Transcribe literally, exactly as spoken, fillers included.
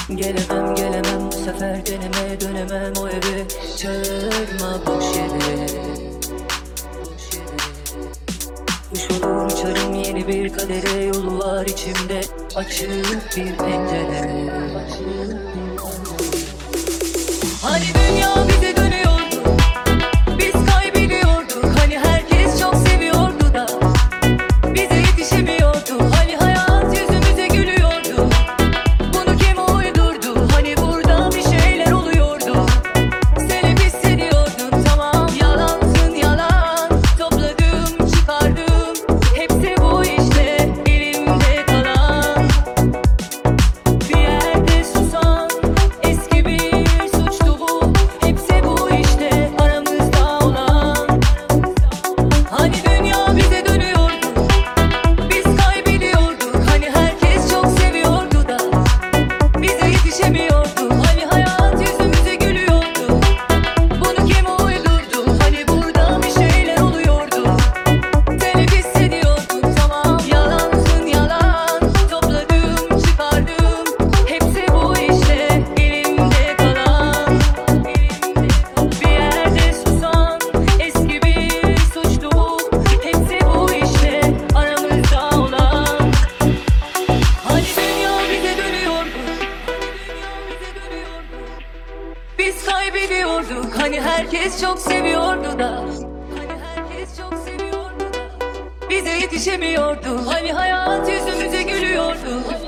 Gelemem gelemem bu sefer, deneme dönemem o eve. Çağırma boş yere, boş yere. Kuş olur uçarım yeni bir kadere, yolu var içimde açık bir pencere. Hani dünya bize dönüyordu, biz kaybediyorduk. Hani herkes çok seviyordu da bize yetişemiyordu. Hani hayat yüzümüze gülüyordu, bunu kim uydurdu? Hani burada bir şeyler oluyordu, sen hep hissediyordun. Tamam yalansın yalan, topladım çıkardım, hepsi bu işte elimde kalan. Bir yerde susan eski bir suçtu bu, hepsi bu işte aramızda olan. Hani dünya bize dönüyordu, biz kaybediyorduk. Hani herkes çok seviyordu da bize yetişemiyordu. Hani hayat yüzümüze gülüyordu, bunu kim uydurdu? Hani burada bir şeyler oluyordu, sen hep hissediyordun. Tamam yalansın yalan, topladım çıkardım, hepsi bu işte elimde kalan. Bir yerde susan eski bir suçtu bu, hepsi bu işte aramızda olan. Hani dünya bize dönüyordu, biz kaybediyorduk. Hani herkes çok seviyordu da hani herkes çok seviyordu da bize yetişemiyordu. Hani hayat yüzümüze gülüyordu,